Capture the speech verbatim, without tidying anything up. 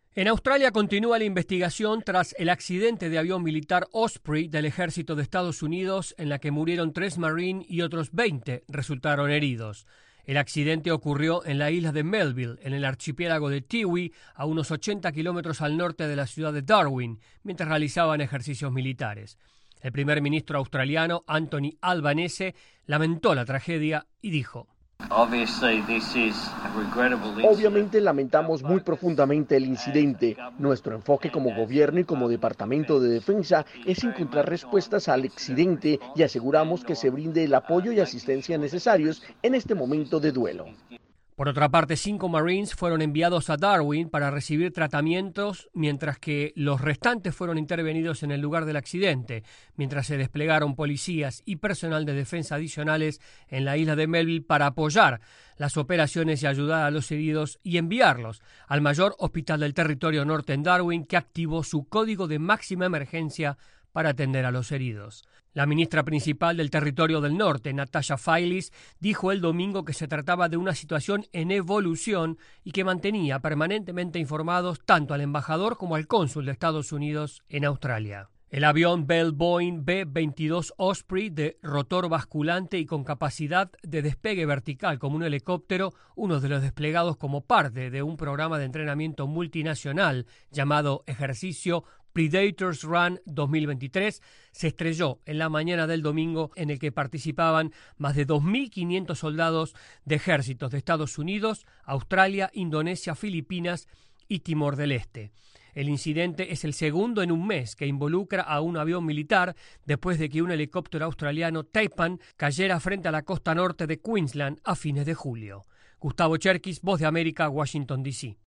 En Australia continúa la investigación tras el accidente de avión militar Osprey del ejército de Estados Unidos en la que murieron tres marines y otros veinte resultaron heridos. El accidente ocurrió en la isla de Melville, en el archipiélago de Tiwi, a unos ochenta kilómetros al norte de la ciudad de Darwin, mientras realizaban ejercicios militares. El primer ministro australiano, Anthony Albanese, lamentó la tragedia y dijo: Obviamente lamentamos muy profundamente el incidente. Nuestro enfoque como gobierno y como Departamento de Defensa es encontrar respuestas al accidente y aseguramos que se brinde el apoyo y asistencia necesarios en este momento de duelo. Por otra parte, cinco Marines fueron enviados a Darwin para recibir tratamientos, mientras que los restantes fueron intervenidos en el lugar del accidente, mientras se desplegaron policías y personal de defensa adicionales en la isla de Melville para apoyar las operaciones y ayudar a los heridos y enviarlos al mayor hospital del territorio norte en Darwin, que activó su código de máxima emergencia para atender a los heridos. La ministra principal del Territorio del Norte, Natasha Failis, dijo el domingo que se trataba de una situación en evolución y que mantenía permanentemente informados tanto al embajador como al cónsul de Estados Unidos en Australia. El avión Bell Boeing B veintidós Osprey, de rotor basculante y con capacidad de despegue vertical como un helicóptero, uno de los desplegados como parte de un programa de entrenamiento multinacional llamado Ejercicio Predators Run dos mil veintitrés, se estrelló en la mañana del domingo, en el que participaban más de dos mil quinientos soldados de ejércitos de Estados Unidos, Australia, Indonesia, Filipinas y Timor del Este. El incidente es el segundo en un mes que involucra a un avión militar después de que un helicóptero australiano Taipan cayera frente a la costa norte de Queensland a fines de julio. Gustavo Cherkis, Voz de América, Washington, D C